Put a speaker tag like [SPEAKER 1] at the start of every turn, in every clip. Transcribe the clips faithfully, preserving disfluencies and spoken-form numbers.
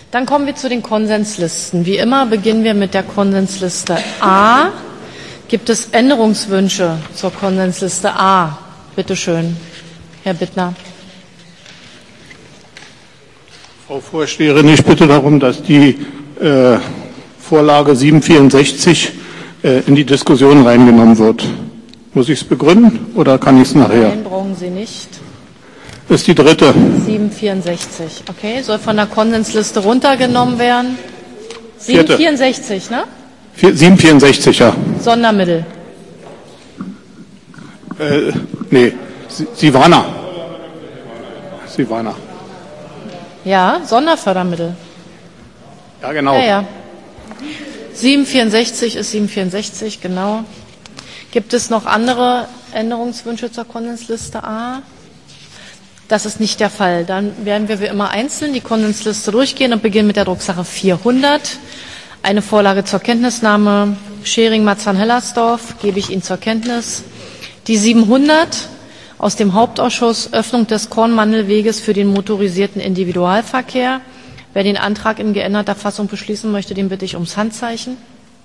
[SPEAKER 1] Dann kommen wir zu den Konsenslisten. Wie immer beginnen wir mit der Konsensliste A. Gibt es Änderungswünsche zur Konsensliste A? Bitte schön, Herr Bittner.
[SPEAKER 2] Frau Vorsteherin, ich bitte darum, dass die äh, Vorlage siebenhundertvierundsechzig äh, in die Diskussion reingenommen wird. Muss ich es begründen oder kann ich es nachher?
[SPEAKER 1] Nein, brauchen Sie nicht.
[SPEAKER 2] Das ist die dritte.
[SPEAKER 1] siebenhundertvierundsechzig, okay. Soll von der Konsensliste runtergenommen werden? siebenhundertvierundsechzig, ne?
[SPEAKER 2] siebenhundertvierundsechzig, ja.
[SPEAKER 1] Sondermittel.
[SPEAKER 2] Äh, nee, Sivana. Sivana.
[SPEAKER 1] Ja, Sonderfördermittel.
[SPEAKER 2] Ja, genau.
[SPEAKER 1] Ja, ja. siebenhundertvierundsechzig ist siebenhundertvierundsechzig, genau. Gibt es noch andere Änderungswünsche zur Konsensliste A? Das ist nicht der Fall. Dann werden wir wie immer einzeln die Konsensliste durchgehen und beginnen mit der Drucksache vierhundert. Eine Vorlage zur Kenntnisnahme. Schering-Marzahn-Hellersdorf gebe ich Ihnen zur Kenntnis. Die siebenhundert aus dem Hauptausschuss, Öffnung des Kornmandelweges für den motorisierten Individualverkehr. Wer den Antrag in geänderter Fassung beschließen möchte, den bitte ich ums Handzeichen.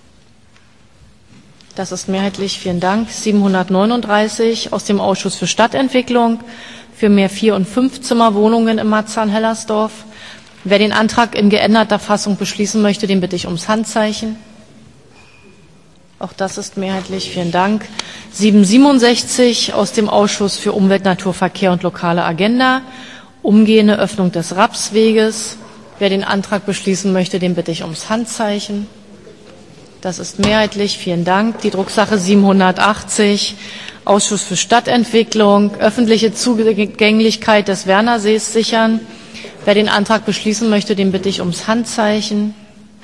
[SPEAKER 1] Das ist mehrheitlich. Vielen Dank. siebenhundertneununddreißig aus dem Ausschuss für Stadtentwicklung für mehr Vier- und Fünfzimmerwohnungen im Marzahn-Hellersdorf. Wer den Antrag in geänderter Fassung beschließen möchte, den bitte ich ums Handzeichen. Auch das ist mehrheitlich. Vielen Dank. siebenhundertsiebenundsechzig aus dem Ausschuss für Umwelt, Naturverkehr und lokale Agenda. Umgehende Öffnung des Rapsweges. Wer den Antrag beschließen möchte, den bitte ich ums Handzeichen. Das ist mehrheitlich. Vielen Dank. Die Drucksache siebenhundertachtzig. Ausschuss für Stadtentwicklung. Öffentliche Zugänglichkeit des Wernersees sichern. Wer den Antrag beschließen möchte, den bitte ich ums Handzeichen.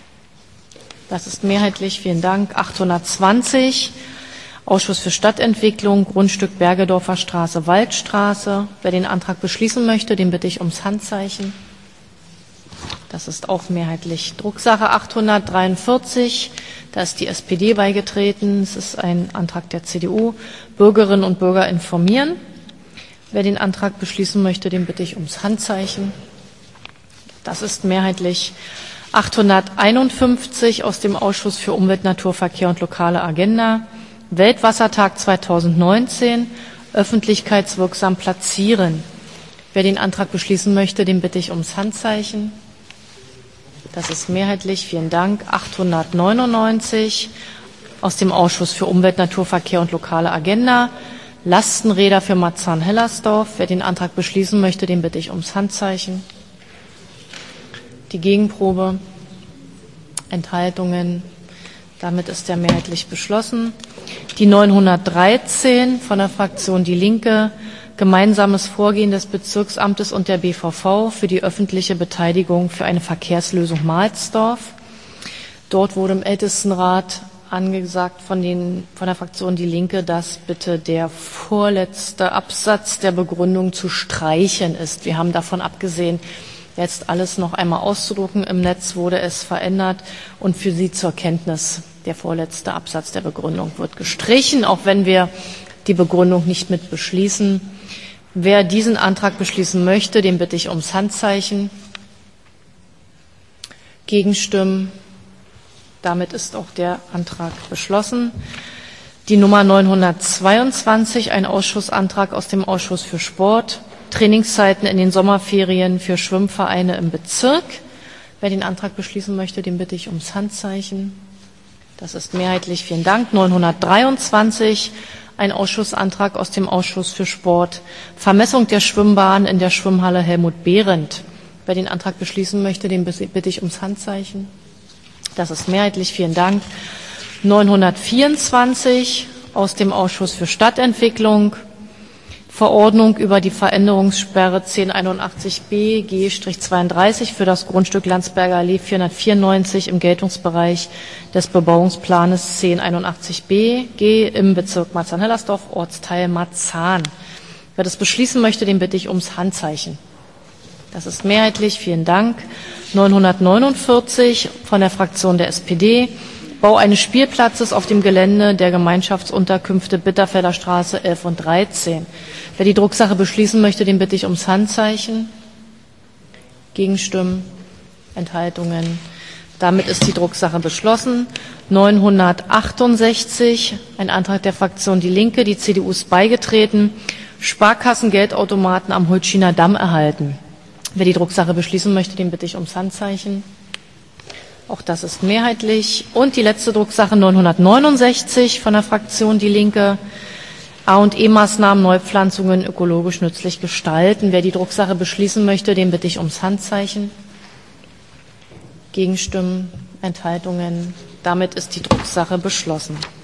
[SPEAKER 1] Das ist mehrheitlich. Vielen Dank. achthundertzwanzig. Ausschuss für Stadtentwicklung. Grundstück Bergedorfer Straße, Waldstraße. Wer den Antrag beschließen möchte, den bitte ich ums Handzeichen. Das ist auch mehrheitlich. Drucksache achthundertdreiundvierzig. Da ist die S P D beigetreten. Es ist ein Antrag der C D U. Bürgerinnen und Bürger informieren. Wer den Antrag beschließen möchte, den bitte ich ums Handzeichen. Das ist mehrheitlich. achthunderteinundfünfzig aus dem Ausschuss für Umwelt, Naturverkehr und lokale Agenda. Weltwassertag zweitausendneunzehn. Öffentlichkeitswirksam platzieren. Wer den Antrag beschließen möchte, den bitte ich ums Handzeichen. Das ist mehrheitlich. Vielen Dank. achthundertneunundneunzig aus dem Ausschuss für Umwelt, Naturverkehr und lokale Agenda. Lastenräder für Marzahn-Hellersdorf. Wer den Antrag beschließen möchte, den bitte ich ums Handzeichen. Die Gegenprobe. Enthaltungen. Damit ist der mehrheitlich beschlossen. Die neunhundertdreizehn von der Fraktion Die Linke. Gemeinsames Vorgehen des Bezirksamtes und der B V V für die öffentliche Beteiligung für eine Verkehrslösung Mahlsdorf. Dort wurde im Ältestenrat angesagt von, den, von der Fraktion Die Linke, dass bitte der vorletzte Absatz der Begründung zu streichen ist. Wir haben davon abgesehen, jetzt alles noch einmal auszudrucken. Im Netz wurde es verändert und für Sie zur Kenntnis, der vorletzte Absatz der Begründung wird gestrichen, auch wenn wir die Begründung nicht mit beschließen. Wer diesen Antrag beschließen möchte, den bitte ich ums Handzeichen. Gegenstimmen. Damit ist auch der Antrag beschlossen. Die Nummer neunhundertzweiundzwanzig, ein Ausschussantrag aus dem Ausschuss für Sport. Trainingszeiten in den Sommerferien für Schwimmvereine im Bezirk. Wer den Antrag beschließen möchte, den bitte ich ums Handzeichen. Das ist mehrheitlich. Vielen Dank. neunhundertdreiundzwanzig. Ein Ausschussantrag aus dem Ausschuss für Sport. Vermessung der Schwimmbahn in der Schwimmhalle Helmut Behrendt. Wer den Antrag beschließen möchte, den bitte ich ums Handzeichen. Das ist mehrheitlich. Vielen Dank. neunhundertvierundzwanzig aus dem Ausschuss für Stadtentwicklung. Verordnung über die Veränderungssperre zehnhunderteinundachtzig b G zweiunddreißig für das Grundstück Landsberger Allee vierhundertvierundneunzig im Geltungsbereich des Bebauungsplanes zehnhunderteinundachtzig b G im Bezirk Marzahn-Hellersdorf, Ortsteil Marzahn. Wer das beschließen möchte, den bitte ich ums Handzeichen. Das ist mehrheitlich. Vielen Dank. neunhundertneunundvierzig von der Fraktion der S P D. Bau eines Spielplatzes auf dem Gelände der Gemeinschaftsunterkünfte Bitterfelder Straße elf und dreizehn. Wer die Drucksache beschließen möchte, den bitte ich ums Handzeichen. Gegenstimmen, Enthaltungen. Damit ist die Drucksache beschlossen. neunhundertachtundsechzig, ein Antrag der Fraktion Die Linke, die C D U ist beigetreten. Sparkassengeldautomaten am Hultschiner Damm erhalten. Wer die Drucksache beschließen möchte, den bitte ich ums Handzeichen. Auch das ist mehrheitlich. Und die letzte Drucksache neunhundertneunundsechzig von der Fraktion Die Linke. A und E-Maßnahmen, Neupflanzungen ökologisch nützlich gestalten. Wer die Drucksache beschließen möchte, den bitte ich ums Handzeichen. Gegenstimmen, Enthaltungen. Damit ist die Drucksache beschlossen.